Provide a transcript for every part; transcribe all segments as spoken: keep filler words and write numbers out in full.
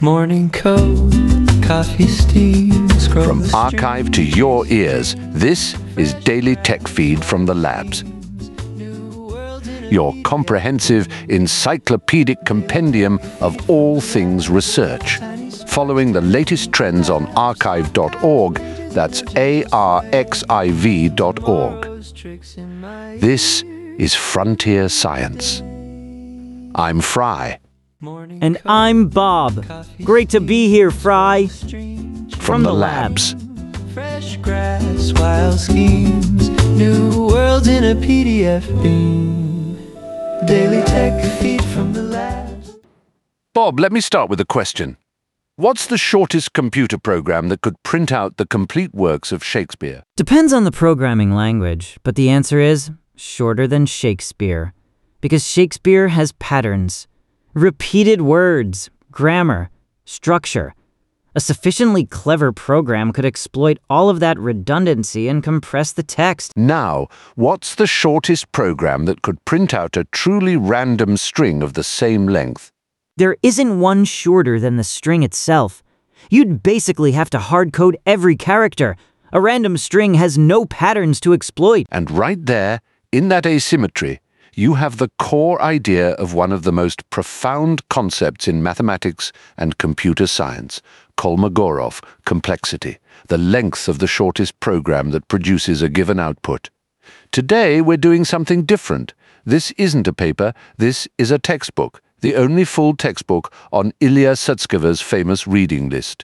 Morning coat, coffee steam, scroll From the archive to your ears, this is Daily Tech Feed from the labs. Your comprehensive, encyclopedic compendium of all things research, following the latest trends on archive dot org, that's A R X I V dot org. This is Frontier Science. I'm Fry. And I'm Bob. Great to be here, Fry. From the labs. Fresh grass, wild schemes, new worlds in a P D F beam. Daily Tech Feed from the labs. Bob, let me start with a question. What's the shortest computer program that could print out the complete works of Shakespeare? Depends on the programming language, but the answer is shorter than Shakespeare. Because Shakespeare has patterns, repeated words, grammar, structure. A sufficiently clever program could exploit all of that redundancy and compress the text. Now, what's the shortest program that could print out a truly random string of the same length? There isn't one shorter than the string itself. You'd basically have to hard-code every character. A random string has no patterns to exploit. And right there, in that asymmetry, you have the core idea of one of the most profound concepts in mathematics and computer science, Kolmogorov complexity, the length of the shortest program that produces a given output. Today, we're doing something different. This isn't a paper, this is a textbook, the only full textbook on Ilya Sutskever's famous reading list.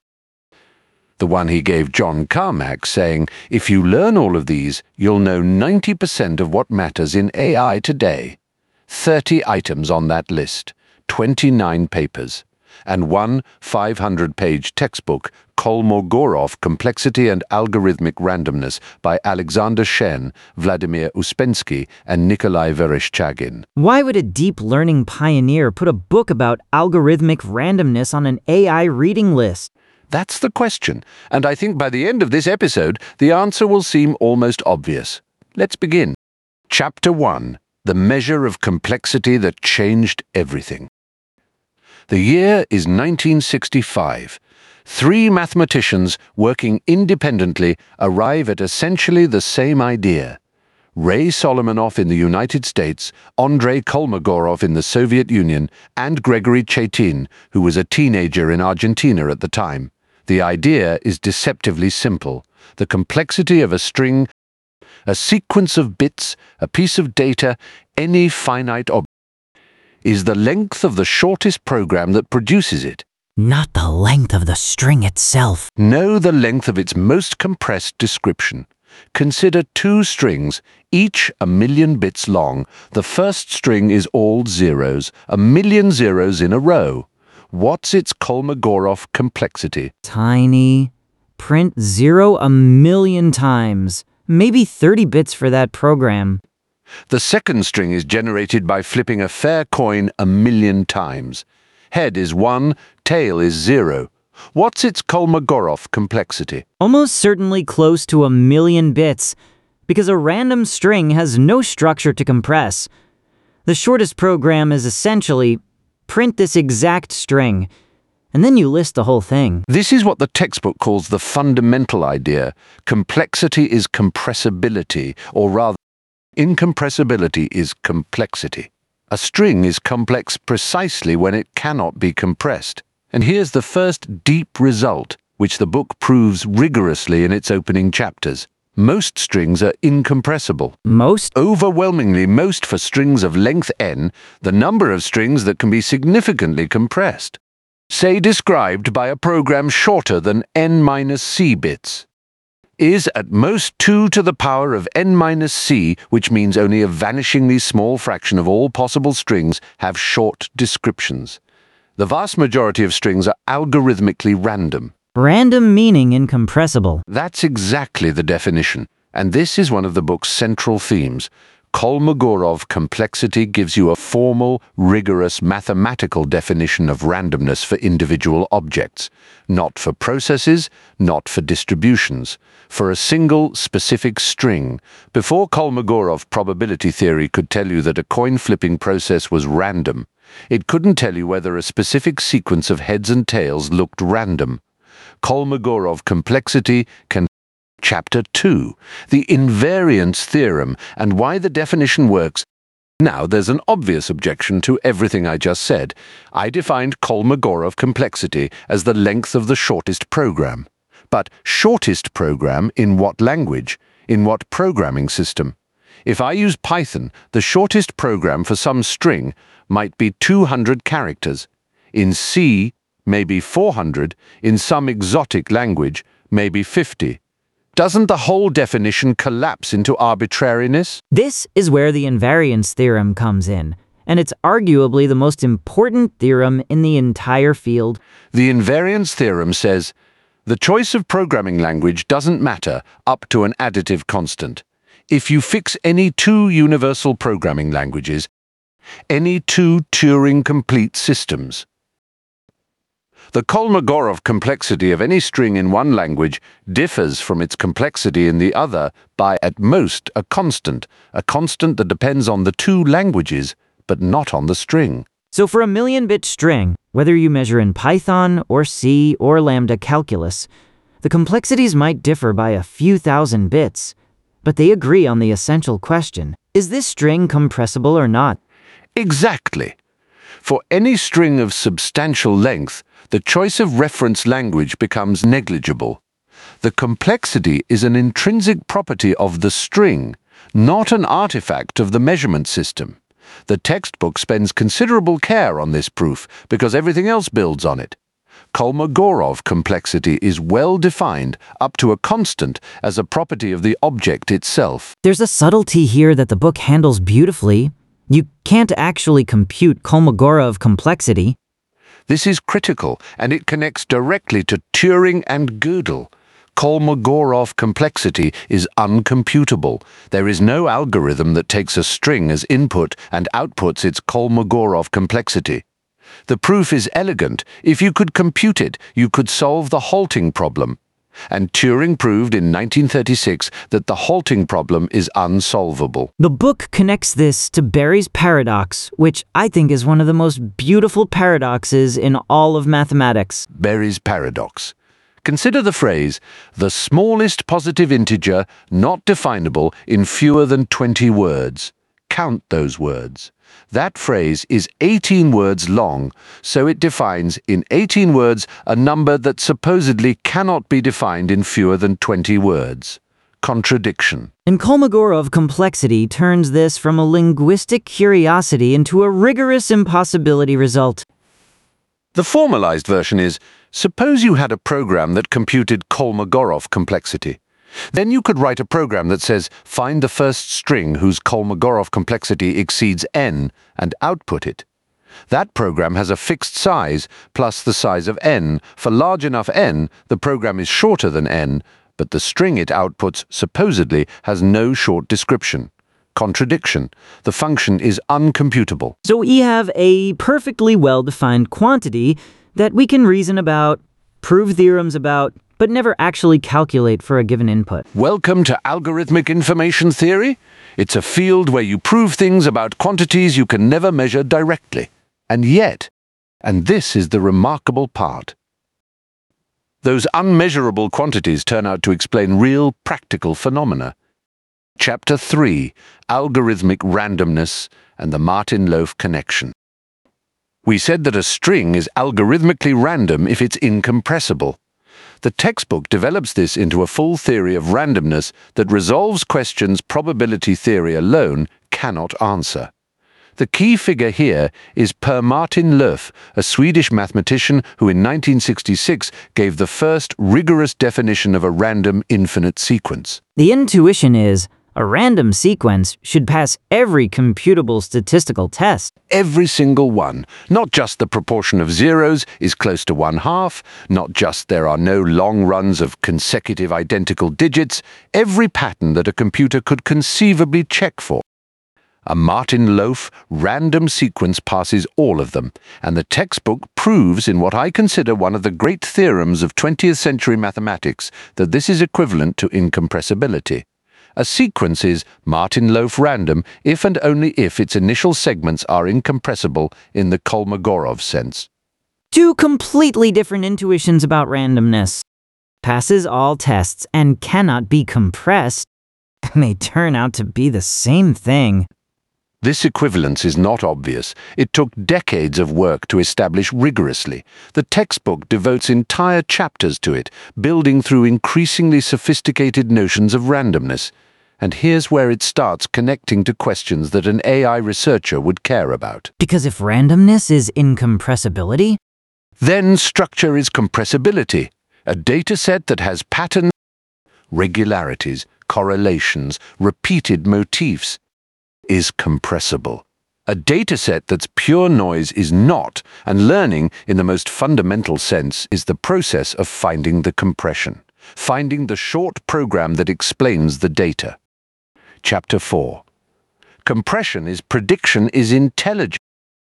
The one he gave John Carmack, saying, if you learn all of these, you'll know ninety percent of what matters in A I today. thirty items on that list, twenty-nine papers, and one five hundred page textbook, Kolmogorov Complexity and Algorithmic Randomness by Alexander Shen, Vladimir Uspensky, and Nikolai Vereshchagin. Why would a deep learning pioneer put a book about algorithmic randomness on an A I reading list? That's the question, and I think by the end of this episode, the answer will seem almost obvious. Let's begin. Chapter one, The Measure of Complexity That Changed Everything. The year is nineteen sixty-five. Three mathematicians working independently arrive at essentially the same idea. Ray Solomonoff in the United States, Andrei Kolmogorov in the Soviet Union, and Gregory Chaitin, who was a teenager in Argentina at the time. The idea is deceptively simple. The complexity of a string, a sequence of bits, a piece of data, any finite object, is the length of the shortest program that produces it. Not the length of the string itself. No, the length of its most compressed description. Consider two strings, each a million bits long. The first string is all zeros, a million zeros in a row. What's its Kolmogorov complexity? Tiny. Print zero a million times. Maybe thirty bits for that program. The second string is generated by flipping a fair coin a million times. Head is one, tail is zero. What's its Kolmogorov complexity? Almost certainly close to a million bits, because a random string has no structure to compress. The shortest program is essentially print this exact string, and then you list the whole thing. This is what the textbook calls the fundamental idea. Complexity is compressibility, or rather, incompressibility is complexity. A string is complex precisely when it cannot be compressed. And here's the first deep result, which the book proves rigorously in its opening chapters. Most strings are incompressible. Most? Overwhelmingly most for strings of length n, the number of strings that can be significantly compressed. Say described by a program shorter than n minus c bits. Is at most two to the power of n minus c, which means only a vanishingly small fraction of all possible strings have short descriptions. The vast majority of strings are algorithmically random. Random meaning incompressible. That's exactly the definition, and this is one of the book's central themes. Kolmogorov complexity gives you a formal, rigorous mathematical definition of randomness for individual objects, not for processes, not for distributions, for a single specific string. Before Kolmogorov probability theory could tell you that a coin-flipping process was random, It couldn't tell you whether a specific sequence of heads and tails looked random. Kolmogorov complexity can Chapter two, the invariance theorem and why the definition works. Now, there's an obvious objection to everything I just said. I defined Kolmogorov complexity as the length of the shortest program. But shortest program in what language? In what programming system? If I use Python, the shortest program for some string might be two hundred characters. In C, maybe four hundred. In some exotic language, maybe fifty. Doesn't the whole definition collapse into arbitrariness? This is where the invariance theorem comes in, and it's arguably the most important theorem in the entire field. The invariance theorem says, the choice of programming language doesn't matter up to an additive constant. If you fix any two universal programming languages, any two Turing-complete systems, the Kolmogorov complexity of any string in one language differs from its complexity in the other by, at most, a constant, a constant that depends on the two languages, but not on the string. So for a million-bit string, whether you measure in Python or C or Lambda calculus, the complexities might differ by a few thousand bits, but they agree on the essential question: is this string compressible or not? Exactly. For any string of substantial length, the choice of reference language becomes negligible. The complexity is an intrinsic property of the string, not an artifact of the measurement system. The textbook spends considerable care on this proof because everything else builds on it. Kolmogorov complexity is well defined up to a constant as a property of the object itself. There's a subtlety here that the book handles beautifully. You can't actually compute Kolmogorov complexity. This is critical, and it connects directly to Turing and Gödel. Kolmogorov complexity is uncomputable. There is no algorithm that takes a string as input and outputs its Kolmogorov complexity. The proof is elegant. If you could compute it, you could solve the halting problem. And Turing proved in nineteen thirty-six that the halting problem is unsolvable. The book connects this to Berry's paradox, which I think is one of the most beautiful paradoxes in all of mathematics. Berry's paradox. Consider the phrase, the smallest positive integer not definable in fewer than twenty words. Count those words. That phrase is eighteen words long, so it defines in eighteen words a number that supposedly cannot be defined in fewer than twenty words. Contradiction. And Kolmogorov complexity turns this from a linguistic curiosity into a rigorous impossibility result. The formalized version is, suppose you had a program that computed Kolmogorov complexity. Then you could write a program that says, find the first string whose Kolmogorov complexity exceeds n, and output it. That program has a fixed size, plus the size of n. For large enough n, the program is shorter than n, but the string it outputs supposedly has no short description. Contradiction. The function is uncomputable. So we have a perfectly well-defined quantity that we can reason about, prove theorems about, but never actually calculate for a given input. Welcome to algorithmic information theory. It's a field where you prove things about quantities you can never measure directly. And yet, and this is the remarkable part, those unmeasurable quantities turn out to explain real practical phenomena. Chapter three, Algorithmic Randomness and the Martin-Loaf Connection. We said that a string is algorithmically random if it's incompressible. The textbook develops this into a full theory of randomness that resolves questions probability theory alone cannot answer. The key figure here is Per Martin-Löf, a Swedish mathematician who in nineteen sixty-six gave the first rigorous definition of a random infinite sequence. The intuition is, a random sequence should pass every computable statistical test. Every single one. Not just the proportion of zeros is close to one half, not just there are no long runs of consecutive identical digits, every pattern that a computer could conceivably check for. A Martin-Löf random sequence passes all of them, and the textbook proves in what I consider one of the great theorems of twentieth century mathematics that this is equivalent to incompressibility. A sequence is Martin-Loaf random if and only if its initial segments are incompressible in the Kolmogorov sense. Two completely different intuitions about randomness. Passes all tests and cannot be compressed. They turn out to be the same thing. This equivalence is not obvious. It took decades of work to establish rigorously. The textbook devotes entire chapters to it, building through increasingly sophisticated notions of randomness. And here's where it starts connecting to questions that an A I researcher would care about. Because if randomness is incompressibility, then structure is compressibility, a dataset that has patterns, regularities, correlations, repeated motifs, is compressible. A dataset that's pure noise is not, and learning, in the most fundamental sense, is the process of finding the compression, finding the short program that explains the data. Chapter four. Compression is prediction is intelligence.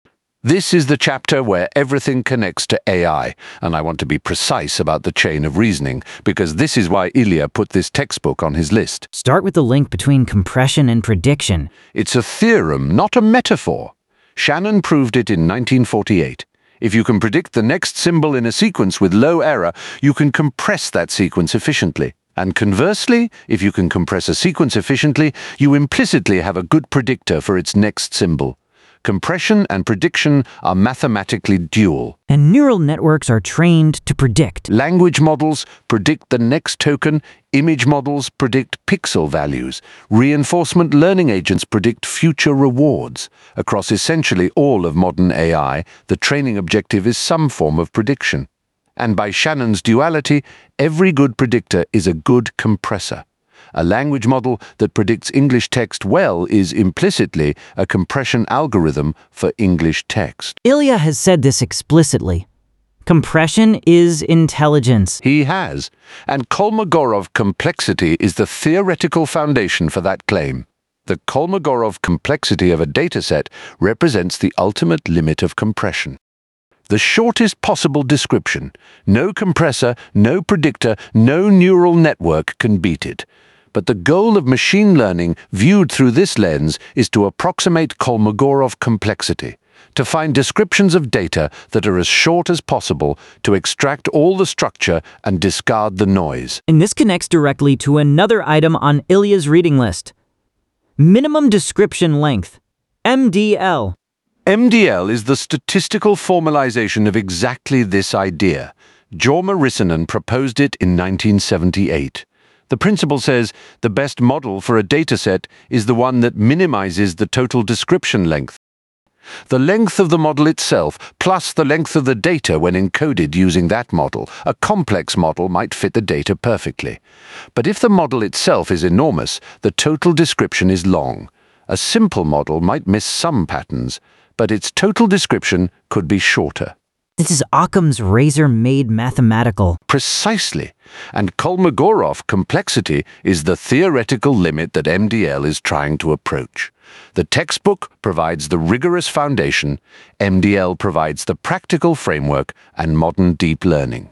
This is the chapter where everything connects to A I, and I want to be precise about the chain of reasoning, because this is why Ilya put this textbook on his list. start with the link between compression and prediction. It's a theorem, not a metaphor. Shannon proved it in nineteen forty-eight. If you can predict the next symbol in a sequence with low error, you can compress that sequence efficiently. And conversely, if you can compress a sequence efficiently, you implicitly have a good predictor for its next symbol. Compression and prediction are mathematically dual. And neural networks are trained to predict. Language models predict the next token, image models predict pixel values, reinforcement learning agents predict future rewards. Across essentially all of modern A I, the training objective is some form of prediction. And by Shannon's duality, every good predictor is a good compressor. A language model that predicts English text well is implicitly a compression algorithm for English text. Ilya has said this explicitly. Compression is intelligence. He has, and Kolmogorov complexity is the theoretical foundation for that claim. The Kolmogorov complexity of a dataset represents the ultimate limit of compression. The shortest possible description. No compressor, no predictor, no neural network can beat it. But the goal of machine learning, viewed through this lens, is to approximate Kolmogorov complexity, to find descriptions of data that are as short as possible, to extract all the structure and discard the noise. And this connects directly to another item on Ilya's reading list. Minimum description length, M D L. M D L is the statistical formalization of exactly this idea. Jorma Rissanen proposed it in nineteen seventy-eight. The principle says the best model for a dataset is the one that minimizes the total description length. The length of the model itself, plus the length of the data when encoded using that model. A complex model might fit the data perfectly. But if the model itself is enormous, the total description is long. A simple model might miss some patterns, but its total description could be shorter. This is Occam's razor made mathematical. Precisely. And Kolmogorov complexity is the theoretical limit that M D L is trying to approach. The textbook provides the rigorous foundation, M D L provides the practical framework and modern deep learning.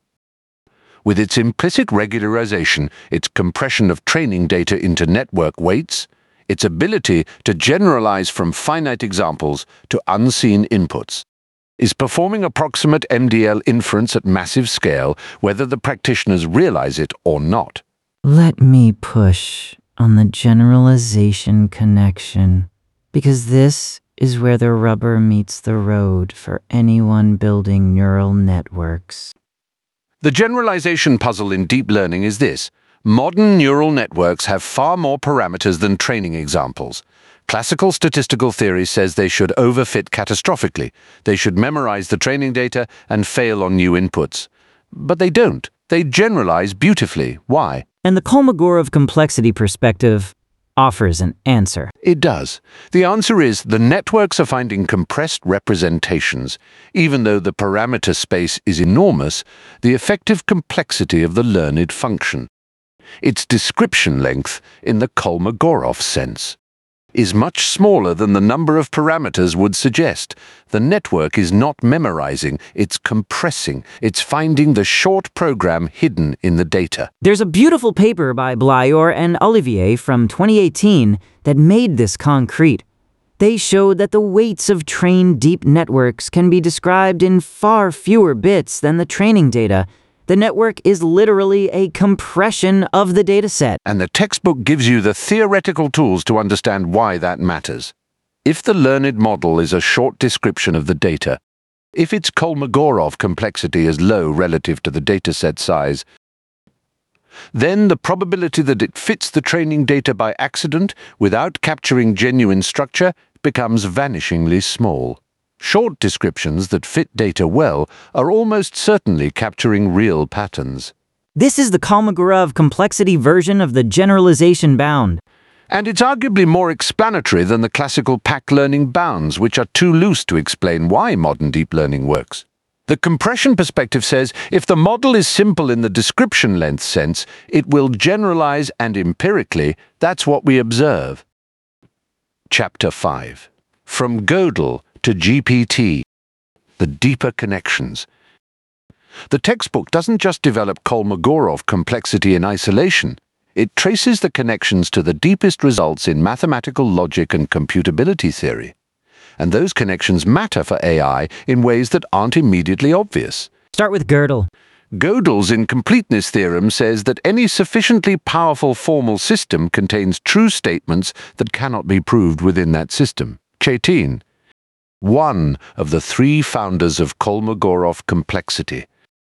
With its implicit regularization, its compression of training data into network weights, its ability to generalize from finite examples to unseen inputs, is performing approximate M D L inference at massive scale, whether the practitioners realize it or not. Let me push on the generalization connection, because this is where the rubber meets the road for anyone building neural networks. The generalization puzzle in deep learning is this. Modern neural networks have far more parameters than training examples. Classical statistical theory says they should overfit catastrophically. They should memorize the training data and fail on new inputs. But they don't. They generalize beautifully. Why? And the Kolmogorov complexity perspective offers an answer. It does. The answer is the networks are finding compressed representations. Even though the parameter space is enormous, the effective complexity of the learned function. Its description length in the Kolmogorov sense. is much smaller than the number of parameters would suggest. The network is not memorizing, it's compressing. It's finding the short program hidden in the data. There's a beautiful paper by Blior and Olivier from twenty eighteen that made this concrete. They showed that the weights of trained deep networks can be described in far fewer bits than the training data. The network is literally a compression of the dataset. And the textbook gives you the theoretical tools to understand why that matters. If the learned model is a short description of the data, if its Kolmogorov complexity is low relative to the dataset size, then the probability that it fits the training data by accident without capturing genuine structure becomes vanishingly small. Short descriptions that fit data well are almost certainly capturing real patterns. This is the Kolmogorov complexity version of the generalization bound. And it's arguably more explanatory than the classical pack learning bounds, which are too loose to explain why modern deep learning works. The compression perspective says if the model is simple in the description length sense, it will generalize, and empirically, that's what we observe. Chapter five. From Gödel to G P T, the deeper connections. The textbook doesn't just develop Kolmogorov complexity in isolation. It traces the connections to the deepest results in mathematical logic and computability theory. And those connections matter for A I in ways that aren't immediately obvious. Start with Gödel. Gödel's incompleteness theorem says that any sufficiently powerful formal system contains true statements that cannot be proved within that system. Chaitin, one of the three founders of Kolmogorov complexity,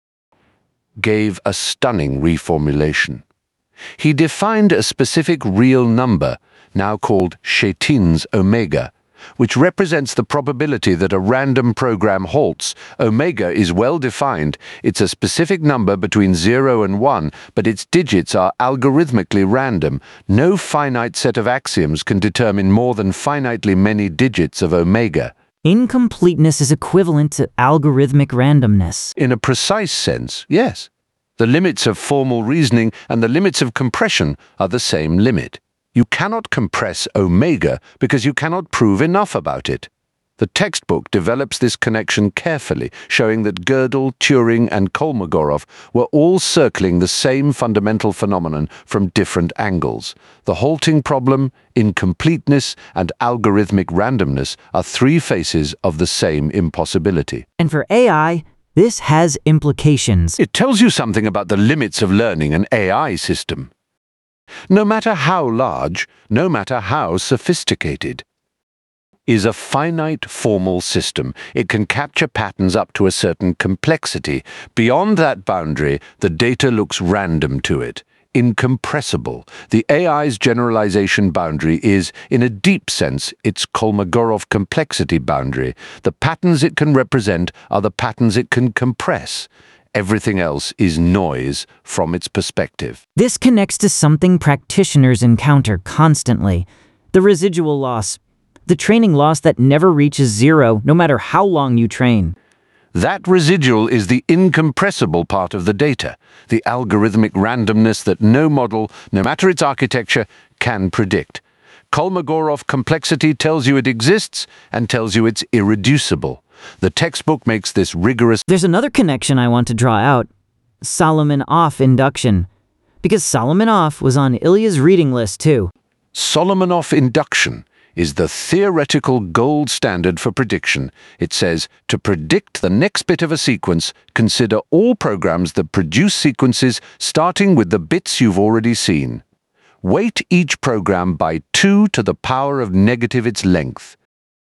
gave a stunning reformulation. He defined a specific real number, now called Chaitin's omega, which represents the probability that a random program halts. Omega is well defined. It's a specific number between zero and one, but its digits are algorithmically random. No finite set of axioms can determine more than finitely many digits of omega. Incompleteness is equivalent to algorithmic randomness. In a precise sense, yes. The limits of formal reasoning and the limits of compression are the same limit. You cannot compress omega because you cannot prove enough about it. The textbook develops this connection carefully, showing that Gödel, Turing, and Kolmogorov were all circling the same fundamental phenomenon from different angles. The halting problem, incompleteness, and algorithmic randomness are three faces of the same impossibility. And for A I, this has implications. It tells you something about the limits of learning an A I system. No matter how large, no matter how sophisticated, is a finite formal system. It can capture patterns up to a certain complexity. Beyond that boundary, the data looks random to it, incompressible. The A I's generalization boundary is, in a deep sense, its Kolmogorov complexity boundary. The patterns it can represent are the patterns it can compress. Everything else is noise from its perspective. This connects to something practitioners encounter constantly: the residual loss, the training loss that never reaches zero no matter how long you train. That residual is the incompressible part of the data, the algorithmic randomness that no model, no matter its architecture, can predict. Kolmogorov complexity tells you it exists and tells you it's irreducible. The textbook makes this rigorous. There's another connection I want to draw out: Solomonoff induction. Because Solomonoff was on Ilya's reading list too. Solomonoff induction is the theoretical gold standard for prediction. It says, to predict the next bit of a sequence, consider all programs that produce sequences starting with the bits you've already seen. Weight each program by two to the power of negative its length.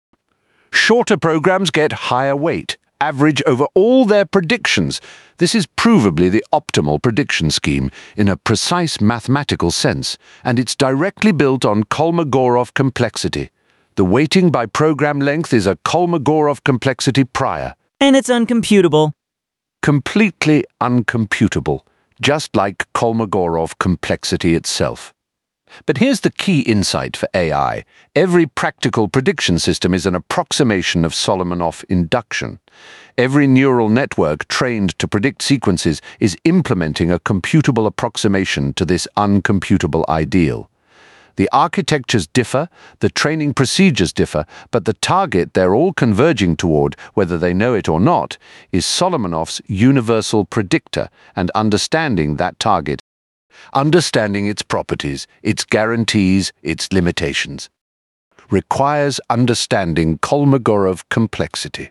Shorter programs get higher weight, average over all their predictions. This is provably the optimal prediction scheme in a precise mathematical sense, and it's directly built on Kolmogorov complexity. The weighting by program length is a Kolmogorov complexity prior. And it's uncomputable. Completely uncomputable, just like Kolmogorov complexity itself. But here's the key insight for A I. Every practical prediction system is an approximation of Solomonoff induction. Every neural network trained to predict sequences is implementing a computable approximation to this uncomputable ideal. The architectures differ, the training procedures differ, but the target they're all converging toward, whether they know it or not, is Solomonov's universal predictor and understanding that target, understanding its properties, its guarantees, its limitations. Requires understanding Kolmogorov complexity.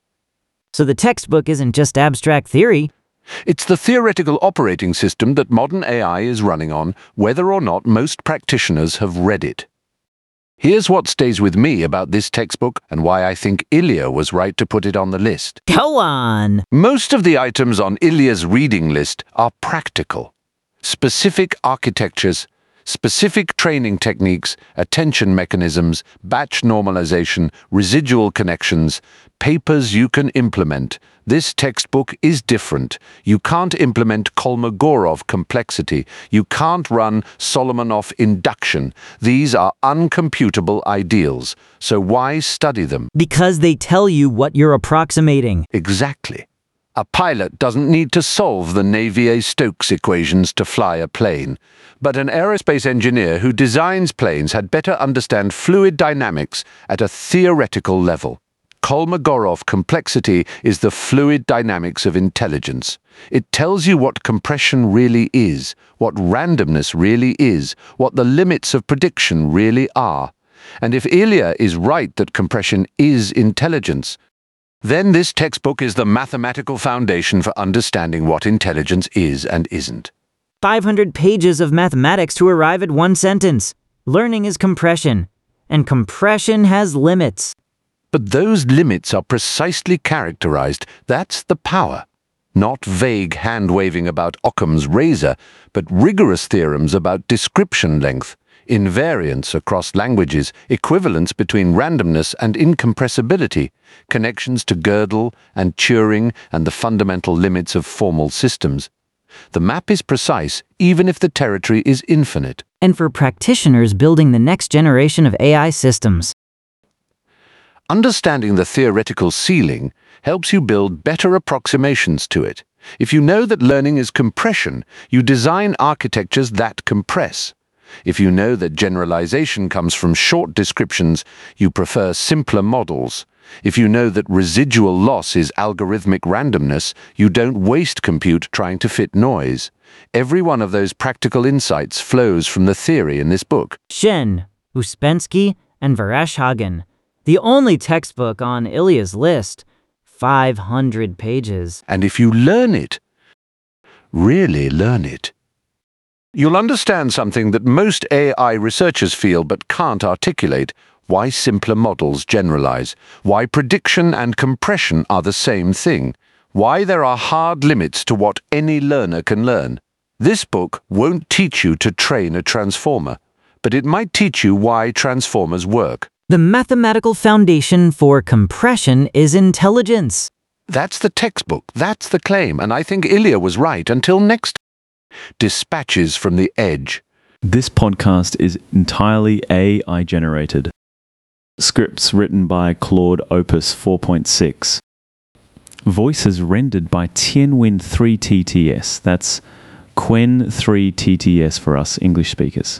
So the textbook isn't just abstract theory. It's the theoretical operating system that modern A I is running on, whether or not most practitioners have read it. Here's what stays with me about this textbook and why I think Ilya was right to put it on the list. Go on! Most of the items on Ilya's reading list are practical. Specific architectures, specific training techniques, attention mechanisms, batch normalization, residual connections, papers you can implement. This textbook is different. You can't implement Kolmogorov complexity. You can't run Solomonov induction. These are uncomputable ideals. So why study them? Because they tell you what you're approximating. Exactly. A pilot doesn't need to solve the Navier-Stokes equations to fly a plane, but an aerospace engineer who designs planes had better understand fluid dynamics at a theoretical level. Kolmogorov complexity is the fluid dynamics of intelligence. It tells you what compression really is, what randomness really is, what the limits of prediction really are. And if Ilya is right that compression is intelligence, then this textbook is the mathematical foundation for understanding what intelligence is and isn't. five hundred pages of mathematics to arrive at one sentence. Learning is compression, and compression has limits. But those limits are precisely characterized. That's the power. Not vague hand-waving about Occam's razor, but rigorous theorems about description length, invariance across languages, equivalence between randomness and incompressibility, connections to Gödel and Turing and the fundamental limits of formal systems. The map is precise, even if the territory is infinite. And for practitioners building the next generation of A I systems. Understanding the theoretical ceiling helps you build better approximations to it. If you know that learning is compression, you design architectures that compress. If you know that generalization comes from short descriptions, you prefer simpler models. If you know that residual loss is algorithmic randomness, you don't waste compute trying to fit noise. Every one of those practical insights flows from the theory in this book. Shen, Uspensky, and Vereshchagin. The only textbook on Ilya's list. five hundred pages. And if you learn it, really learn it, you'll understand something that most A I researchers feel but can't articulate: why simpler models generalize, why prediction and compression are the same thing, why there are hard limits to what any learner can learn. This book won't teach you to train a transformer, but it might teach you why transformers work. The mathematical foundation for compression is intelligence. That's the textbook, that's the claim, and I think Ilya was right. Until next time. Dispatches from the Edge. This podcast is entirely A I generated. Scripts written by Claude Opus four point six. Voices rendered by Tianwen three T T S. That's Qwen three T T S for us English speakers.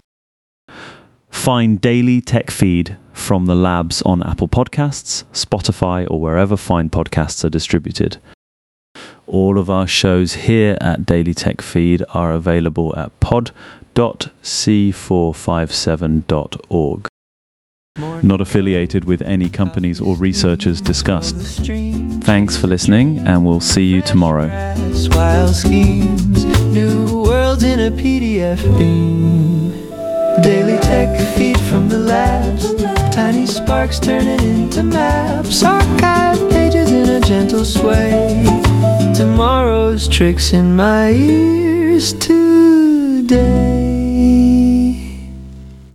Find Daily Tech Feed from the labs on Apple Podcasts, Spotify, or wherever fine podcasts are distributed. All of our shows here at Daily Tech Feed are available at pod dot c four five seven dot org. Not affiliated with any companies or researchers discussed. Thanks for listening, and we'll see you tomorrow. Wild schemes, new worlds in a P D F beam. Daily Tech Feed from the labs, tiny sparks turning into maps. Archive pages in a gentle sway. Tomorrow's tricks in my ears too.